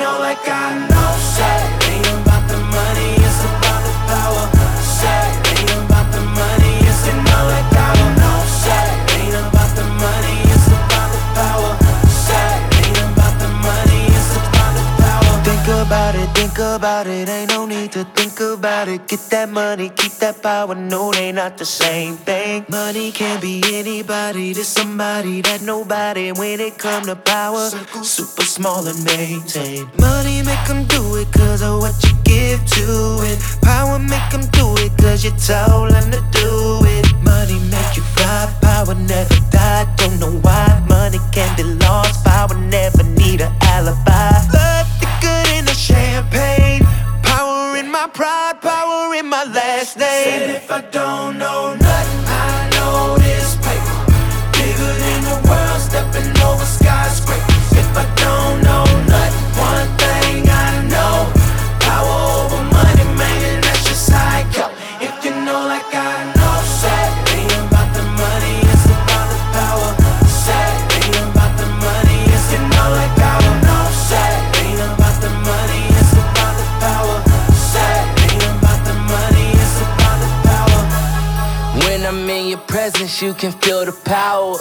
know like I know. Say, ain't about the money, it's about the power. Say, ain't about the money, it's you know like I know. Say, ain't about the money, it's about the power. Say, ain't about the money, it's about the power. Think about it, ain't no need to think about it. Get that money, keep that power, no, they not the same thing. Money can be anybody, to somebody that nobody. When it come to power, super small and maintain. Money make them do it cause of what you give to it. Power make them do it cause you told them to do it. Money make you fly, power never die. Don't know why, money can be lost. Power never need an alibi. Love the good in the champagne. Power in my pride, power in my last name. Said if I don't know nothing, I know this paper bigger than the world, stepping over skyscrapers. If I don't know nothing, one thing I know, power over money, man, and that's just how it go. If you know like I know, say, ain't about the money, it's about the power. Say, ain't about the money, it's you know like I know. Say, ain't about the money, it's about the power. Say, ain't about the money, it's about the power. When I'm in your presence, you can feel the power.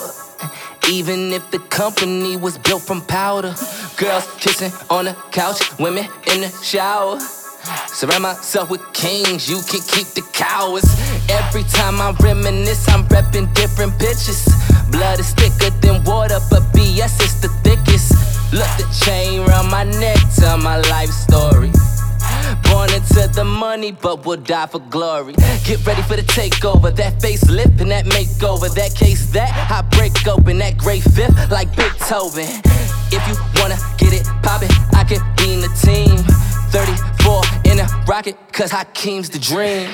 Even if the company was built from powder. Girls kissing on the couch, women in the shower. Surround myself with kings, you can keep the cowards. Every time I reminisce, I'm repping different bitches. Blood is thicker than water, but BS is the thickest. Look, the chain round my neck, tell my life story. Born into the money, but will die for glory. Get ready for the takeover, that facelift and that makeover. That case that I break open, that great fifth like Beethoven. If you wanna get it poppin', I can lean the team. 34 in a rocket, cause Hakeem's the dream.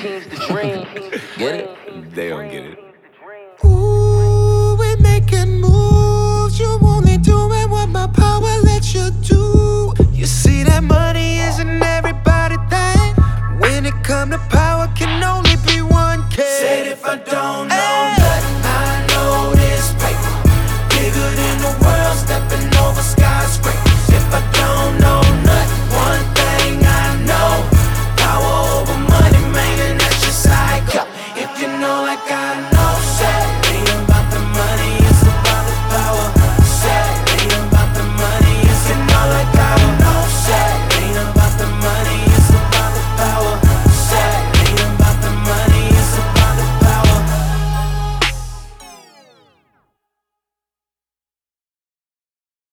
Get it? They don't get it. Ooh, we making moves. You only doing what my power lets you do.